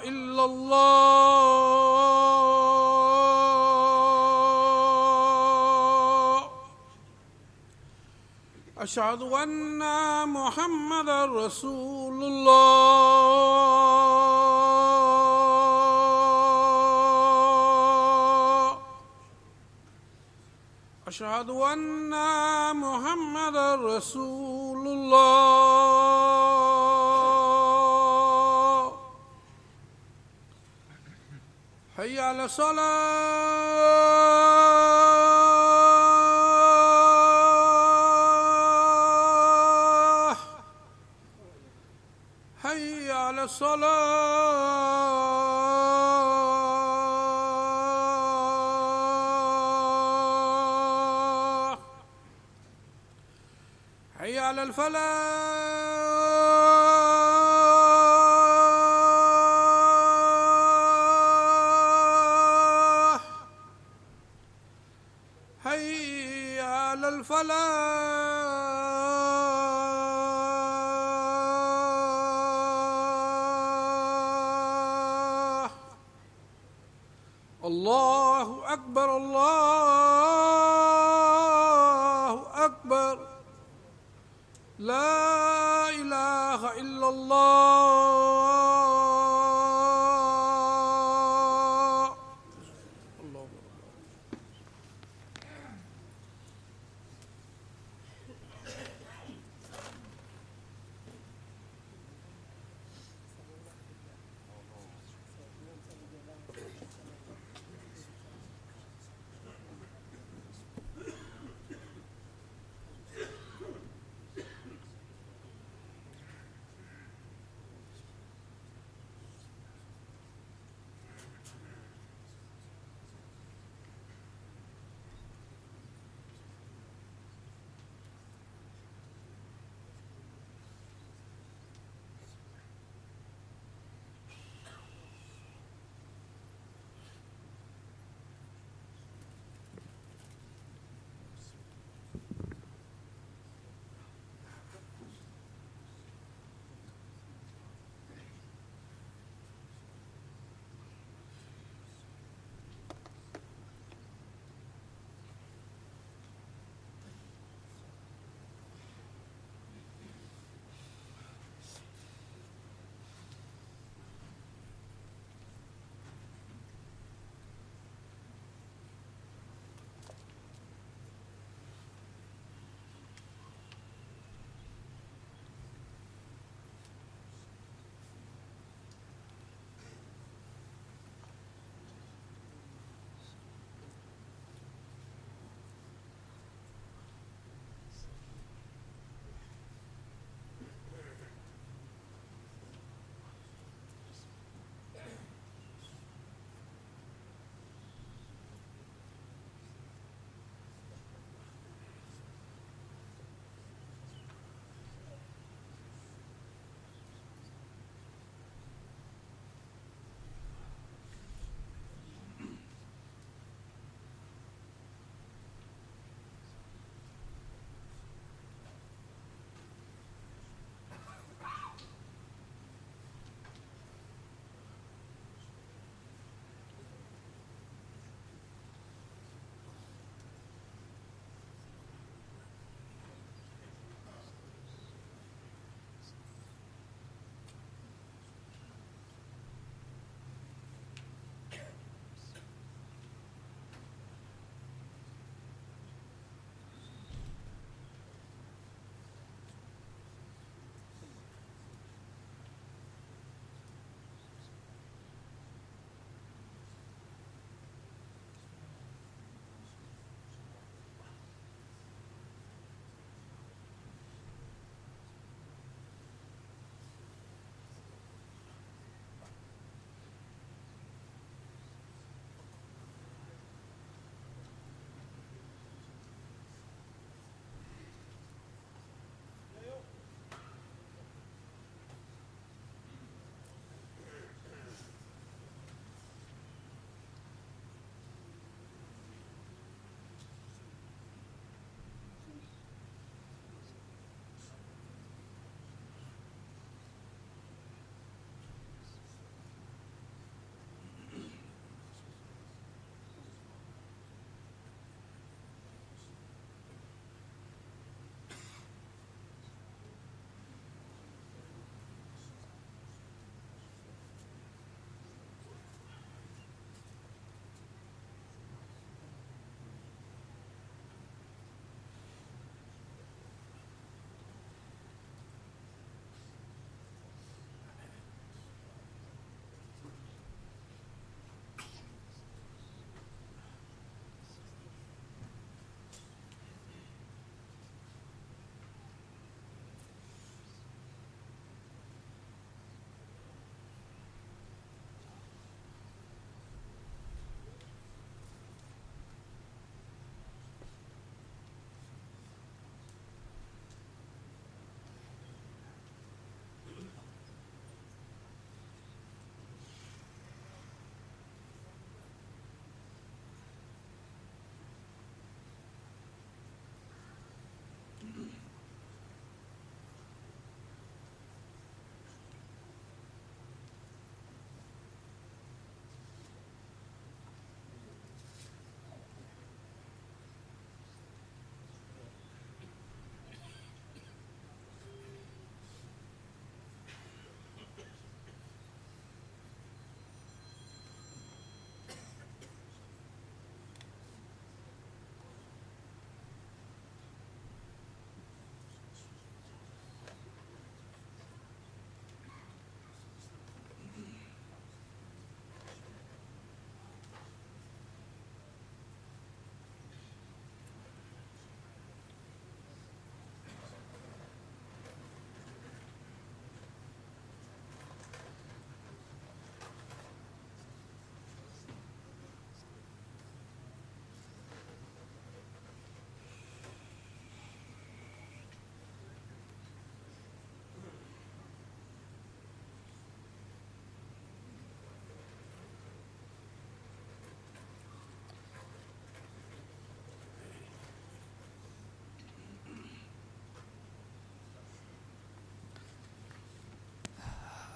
illallah. Ashhadu anna Muhammadan Rasulullah. Ashhadu anna Muhammadan Rasulullah. حي على الصلاة حي على الصلاة حي على الفلاح حي على الفلاح الله أكبر الله أكبر لا إله إلا الله الله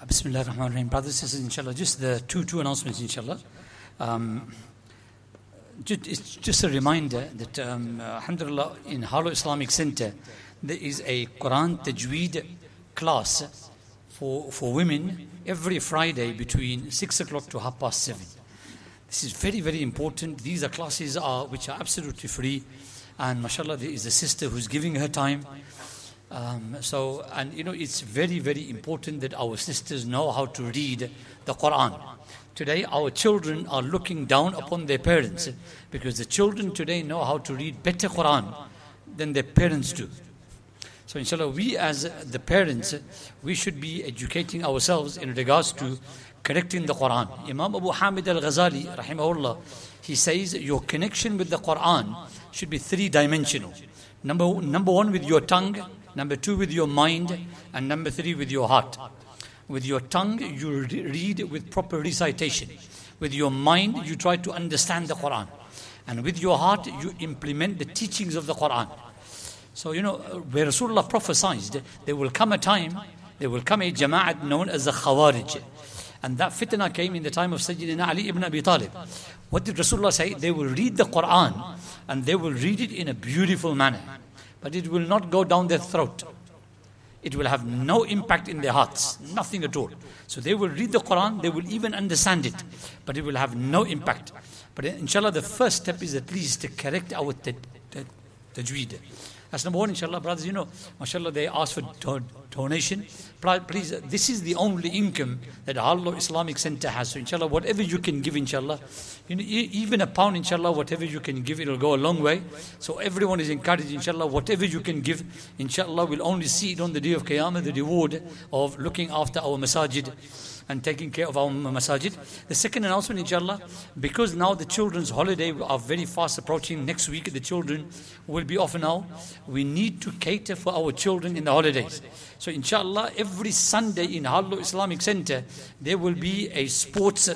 Bismillah ar-Rahman ar-Rahim. Brothers and sisters, inshallah, just the two announcements, inshallah. It's just a reminder that, alhamdulillah, in Harlow Islamic Center, there is a Quran Tajweed class for women every Friday between 6 o'clock to 7:30. This is very, very important. These are classes which are absolutely free. And mashallah, there is a sister who's giving her time. It's very, very important that our sisters know how to read the Quran. Today, our children are looking down upon their parents because the children today know how to read better Quran than their parents do. So inshallah, we as the parents, we should be educating ourselves in regards to correcting the Quran. Imam Abu Hamid al-Ghazali, rahimahullah, he says your connection with the Quran should be three-dimensional. Number one, with your tongue. Number two, with your mind. And number three, with your heart. With your tongue, you read with proper recitation. With your mind, you try to understand the Quran. And with your heart, you implement the teachings of the Quran. So, where Rasulullah prophesied, there will come a jama'at known as the Khawarij. And that fitna came in the time of Sayyidina Ali ibn Abi Talib. What did Rasulullah say? They will read the Quran and they will read it in a beautiful manner. But it will not go down their throat. It will have no impact in their hearts. Nothing at all. So they will read the Quran, they will even understand it. But it will have no impact. But inshallah, the first step is at least to correct our tajweed. That's number one, inshallah. Brothers, mashallah, they ask for donation. Please, this is the only income that Harlow Islamic Center has. So inshallah, whatever you can give, inshallah, even a pound, inshallah, whatever you can give, it'll go a long way. So everyone is encouraged, inshallah, whatever you can give, inshallah, we'll only see it on the day of Qiyamah, the reward of looking after our masajid and taking care of our masajid. The second announcement, inshallah, because now the children's holiday are very fast approaching. Next week, the children will be off now. We need to cater for our children in the holidays. So inshallah, every Sunday in Harlow Islamic Center, there will be a sports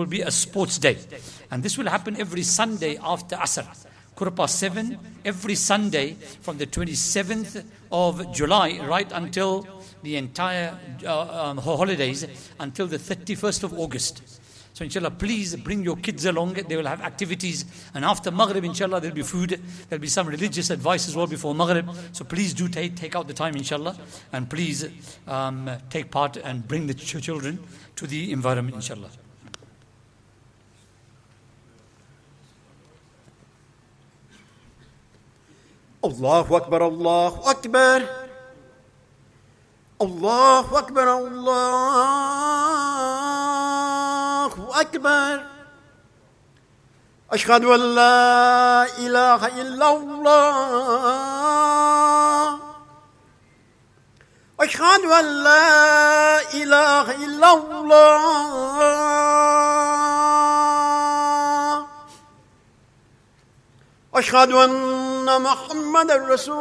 day. And this will happen every Sunday after Asr. 7:15, every Sunday from the 27th of July right until the entire holidays, until the 31st of August. So inshallah, please bring your kids along. They will have activities. And after Maghrib, inshallah, there will be food. There will be some religious advice as well before Maghrib. So please do take out the time, inshallah. And please take part and bring the children to the environment, inshallah. Allahu Akbar, Allahu Akbar. Allahu Akbar, Allahu Akbar. Ashhadu an la ilaha illallah. Ashhadu an la ilaha illallah. Ashhadu anna Muhammadan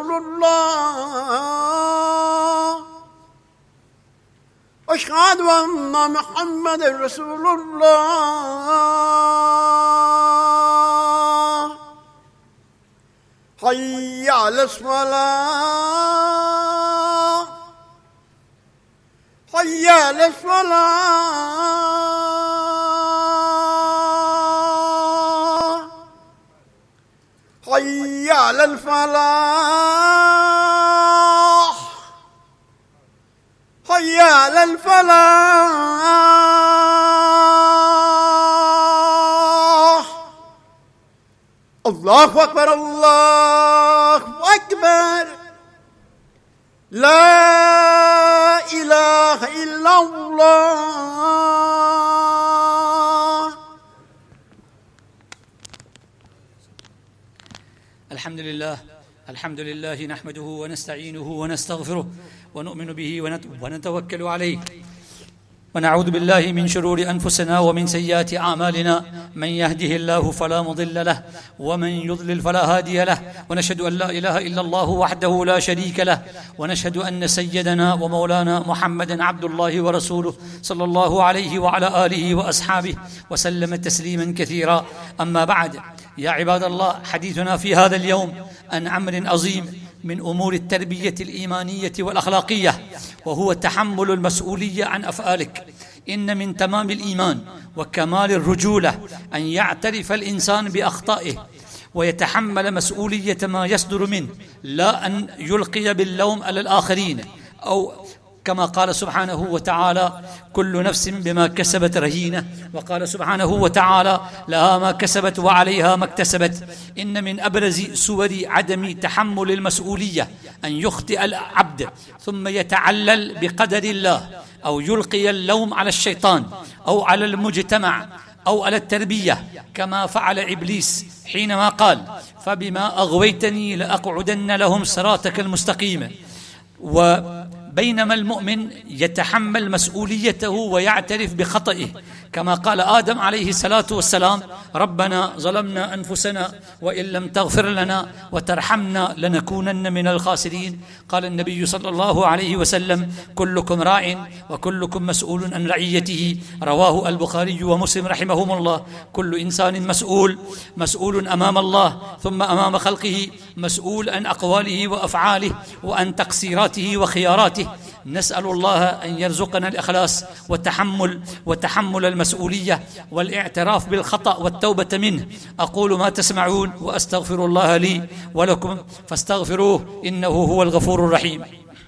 Rasulullah. أشهد أن محمد رسول الله حي على الصلاة حي على الصلاة حي على الفلاح حي على الفلاح الله أكبر الله أكبر لا إله إلا الله. الحمد لله نحمده ونستعينه ونستغفره ونؤمن به ونتوكل عليه ونعوذ بالله من شرور أنفسنا ومن سيئات أعمالنا من يهده الله فلا مضل له ومن يضلل فلا هادي له ونشهد أن لا إله إلا الله وحده لا شريك له ونشهد أن سيدنا ومولانا محمدا عبد الله ورسوله صلى الله عليه وعلى آله وأصحابه وسلم تسليما كثيرا. أما بعد، يا عباد الله، حديثنا في هذا اليوم عن أمر عظيم من أمور التربية الإيمانية والأخلاقية، وهو تحمل المسؤولية عن أفعالك. إن من تمام الإيمان وكمال الرجولة أن يعترف الإنسان بأخطائه ويتحمل مسؤولية ما يصدر منه، لا أن يلقي باللوم على الآخرين، أو كما قال سبحانه وتعالى: كل نفس بما كسبت رهينة. وقال سبحانه وتعالى: لها ما كسبت وعليها ما اكتسبت. إن من أبرز صور عدم تحمل المسؤولية أن يخطئ العبد ثم يتعلل بقدر الله، أو يلقي اللوم على الشيطان أو على المجتمع أو على التربية، كما فعل إبليس حينما قال: فبما أغويتني لأقعدن لهم صراطك المستقيم. وبينما المؤمن يتحمل مسؤوليته ويعترف بخطئه، كما قال آدم عليه الصلاة والسلام: ربنا ظلمنا أنفسنا وإن لم تغفر لنا وترحمنا لنكونن من الخاسرين. قال النبي صلى الله عليه وسلم: كلكم راع وكلكم مسؤول عن رعيته. رواه البخاري ومسلم رحمهم الله. كل إنسان مسؤول أمام الله، ثم أمام خلقه، مسؤول عن أقواله وأفعاله وعن تقصيراته وخياراته. نسأل الله أن يرزقنا الإخلاص وتحمل المسؤولية والاعتراف بالخطأ والتوبة منه. أقول ما تسمعون وأستغفر الله لي ولكم فاستغفروه إنه هو الغفور الرحيم.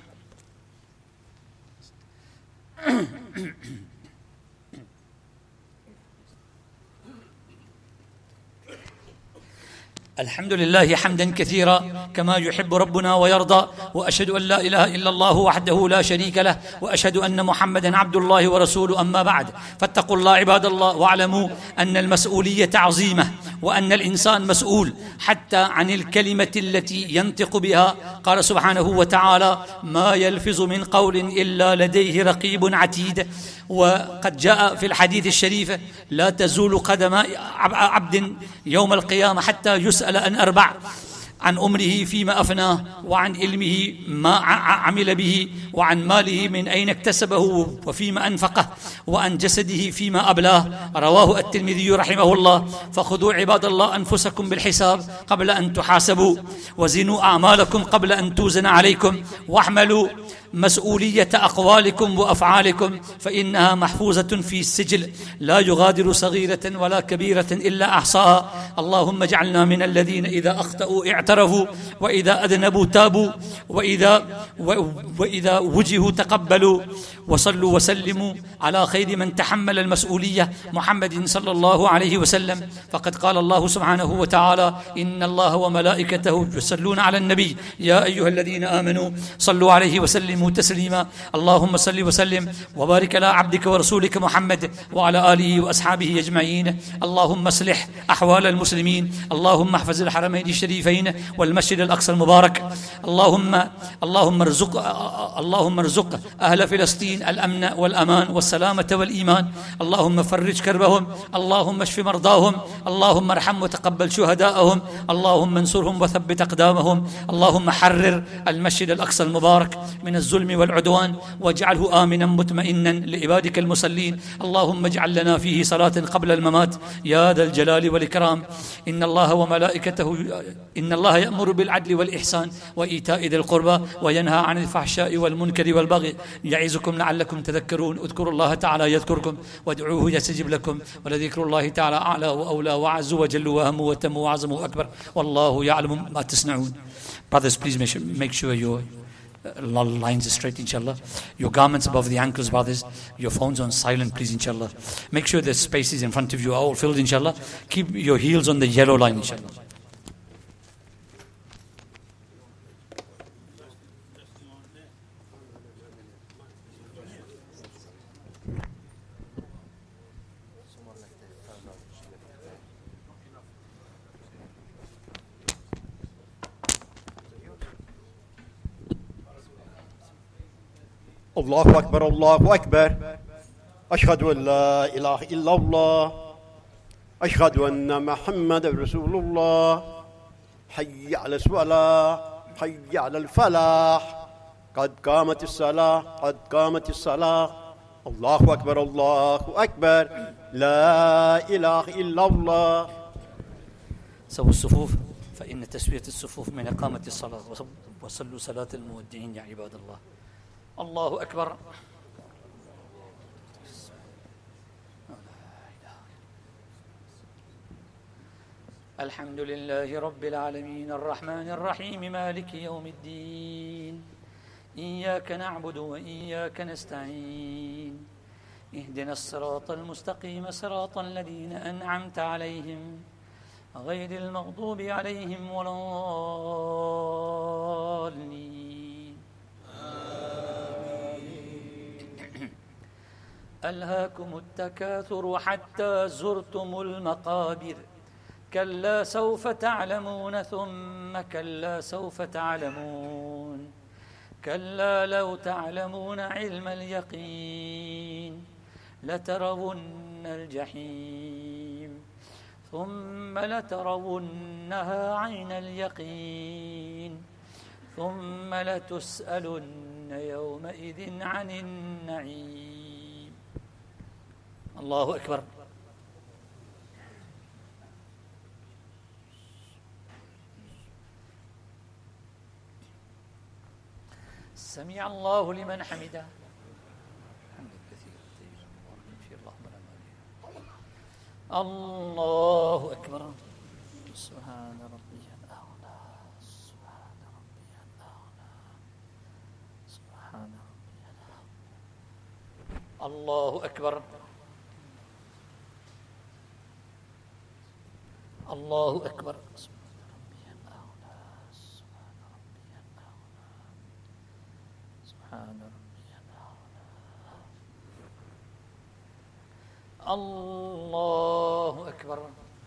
الحمد لله حمدا كثيرا كما يحب ربنا ويرضى، وأشهد أن لا إله إلا الله وحده لا شريك له، وأشهد أن محمدا عبد الله ورسوله. أما بعد، فاتقوا الله عباد الله، واعلموا أن المسؤولية عظيمة، وأن الإنسان مسؤول حتى عن الكلمة التي ينطق بها. قال سبحانه وتعالى: ما يلفظ من قول إلا لديه رقيب عتيد. وقد جاء في الحديث الشريف: لا تزول قدم عبد يوم القيامة حتى يسأل عن أربع: عن عمره فيما أفناه، وعن علمه ما عمل به، وعن ماله من أين اكتسبه وفيما أنفقه، وعن جسده فيما أبلاه. رواه الترمذي رحمه الله. فخذوا عباد الله أنفسكم بالحساب قبل أن تحاسبوا، وزنوا أعمالكم قبل أن توزن عليكم، واحملوا مسؤولية أقوالكم وأفعالكم، فإنها محفوظة في السجل لا يغادر صغيرة ولا كبيرة إلا أحصاها. اللهم اجعلنا من الذين إذا أخطأوا اعترفوا، وإذا أذنبوا تابوا، وإذا وجهوا تقبلوا. وصلوا وسلموا على خير من تحمل المسؤولية، محمد صلى الله عليه وسلم. فقد قال الله سبحانه وتعالى: إن الله وملائكته يصلون على النبي يا أيها الذين آمنوا صلوا عليه وسلموا تسليما. اللهم صل وسلم وبارك على عبدك ورسولك محمد وعلى آله وأصحابه أجمعين. اللهم اصلح أحوال المسلمين، اللهم احفظ الحرمين الشريفين والمسجد الأقصى المبارك. اللهم ارزق أهل فلسطين الأمن والأمان والسلامة والإيمان. اللهم فرج كربهم، اللهم اشف مرضاهم، اللهم ارحم وتقبل شهداءهم، اللهم انصرهم وثبت أقدامهم. اللهم حرر المسجد الأقصى المبارك من الظلم والعدوان، واجعله آمنا مطمئنا لعبادك المصلين. اللهم اجعل لنا فيه صلاة قبل الممات يا ذا الجلال والإكرام. إن الله يأمر بالعدل والإحسان وإيتاء ذي القربى، وينهى عن الفحشاء والمنكر والبغي، يعظكم لعلكم تذكرون. اذكروا الله تعالى يذكركم، وادعوه يستجب لكم، ولذكر الله تعالى أعلى وأولى وأعز وجل وأهم وتم وأعظم وأكبر، والله يعلم ما تصنعون. Brothers, please make sure your lines are straight, inshallah. Your garments above the ankles, brothers. Your phones on silent, please, inshallah. Make sure the spaces in front of you are all filled, inshallah. Keep your heels on the yellow line, inshallah. الله أكبر الله أكبر. أشهد أن لا إله إلا الله، أشهد أن محمد رسول الله. حي على الصلاة، حي على الفلاح، قد قامت الصلاة، قد قامت الصلاة. الله أكبر الله أكبر. لا إله إلا الله. سووا الصفوف فإن تسوية الصفوف من إقامة الصلاة. وصلوا صلاة المودعين يا عباد الله. الله أكبر. الحمد لله رب العالمين الرحمن الرحيم مالك يوم الدين إياك نعبد وإياك نستعين اهدنا الصراط المستقيم صراط الذين أنعمت عليهم غير المغضوب عليهم ولا الضالين. ألهاكم التكاثر حتى زرتم المقابر كلا سوف تعلمون ثم كلا سوف تعلمون كلا لو تعلمون علم اليقين لترون الجحيم ثم لترونها عين اليقين ثم لتسألن يومئذ عن النعيم. الله أكبر. سمع الله لمن حمده. الله أكبر. سبحان ربي الأعلى سبحان ربي الأعلى سبحان ربي الأعلى. الله أكبر. الله أكبر. سبحان ربي الأعلى سبحان ربي الأعلى سبحان ربي الأعلى. الله أكبر.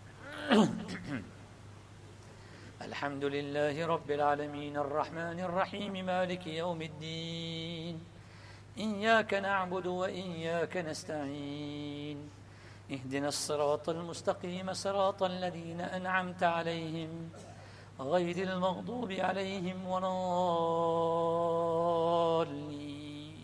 الحمد لله رب العالمين الرحمن الرحيم مالك يوم الدين إياك نعبد وإياك نستعين اهدنا الصراط المستقيم صراط الذين أنعمت عليهم غير المغضوب عليهم ولا الضالين.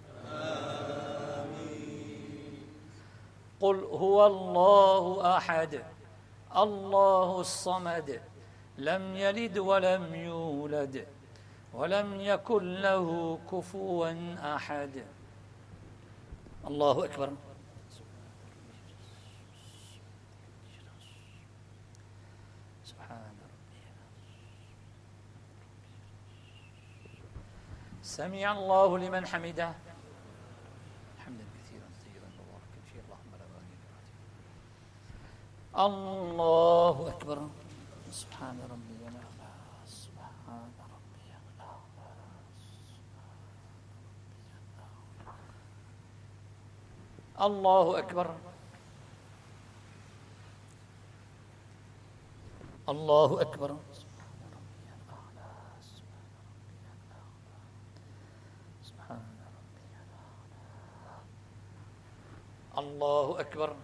قل هو الله أحد الله الصمد لم يلد ولم يولد ولم يكن له كفوا أحد. الله أكبر. سبحان ربي. سمع الله لمن حمده. الله أكبر. سبحان ربي الأعلى سبحان ربي الأعلى الله أكبر. الله أكبر. سبحان ربي الأعلى سبحان ربي الأعلى. الله أكبر.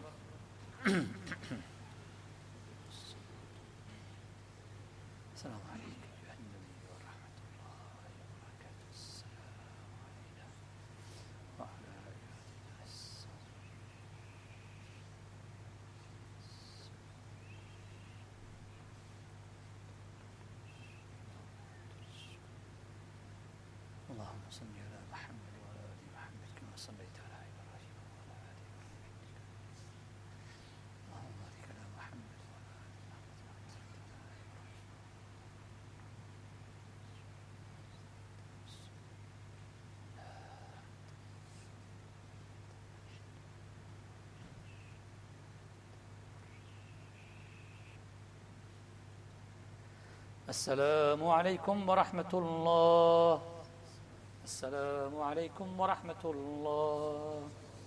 السلام عليكم أيها النبي ورحمة الله وبركاته. السلام علينا وعلى عباد الله. اللهم صل على محمد وعلى آل محمد كما صليت على إبراهيم وعلى آل إبراهيم. اللهم بارك على محمد وعلى آل السلام عليكم ورحمة الله. السلام عليكم ورحمة الله.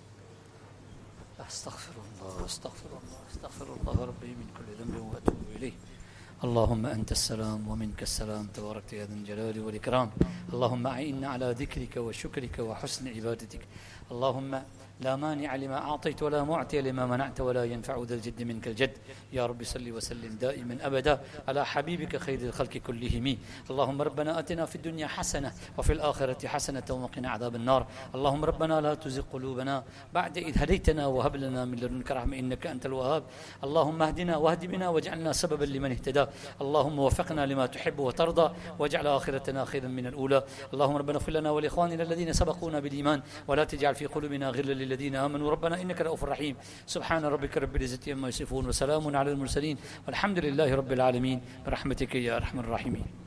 أستغفر الله أستغفر الله أستغفر الله ربي من كل ذنب وأتوب إليه. اللهم أنت السلام ومنك السلام تبارك يا ذا الجلال والإكرام. اللهم أعنا على ذكرك وشكرك وحسن عبادتك. اللهم لا مانع لما أعطيت ولا معطي لما منعت ولا ينفع ذا الجد منك الجد. يا رب صل وسلم دائما أبدا على حبيبك خير الخلق كلهم. اللهم ربنا أتنا في الدنيا حسنة وفي الآخرة حسنة وقنا عذاب النار. اللهم ربنا لا تزغ قلوبنا بعد إذ هديتنا وهب لنا من لدنك رحمة إنك أنت الوهاب. اللهم اهدنا واهد بنا واجعلنا سببا لمن اهتدى. اللهم وفقنا لما تحب وترضى واجعل آخرتنا خيرا من الأولى. اللهم ربنا اغفر لنا ولإخواننا الذين سبقونا بالإيمان ولا تجعل في قلوبنا غلا للذين آمنوا ربنا إنك رؤوف رحيم. سبحان ربك رب العزة عما يصفون وسلام على المرسلين والحمد لله رب العالمين برحمتك يا أرحم الراحمين.